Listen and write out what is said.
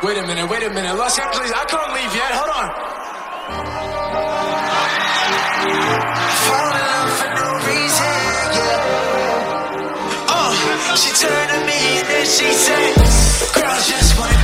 Wait a minute. Los Angeles, I couldn't leave yet. Hold on. Fall in love for no reason, yeah. She turned to me and then she said, girls just want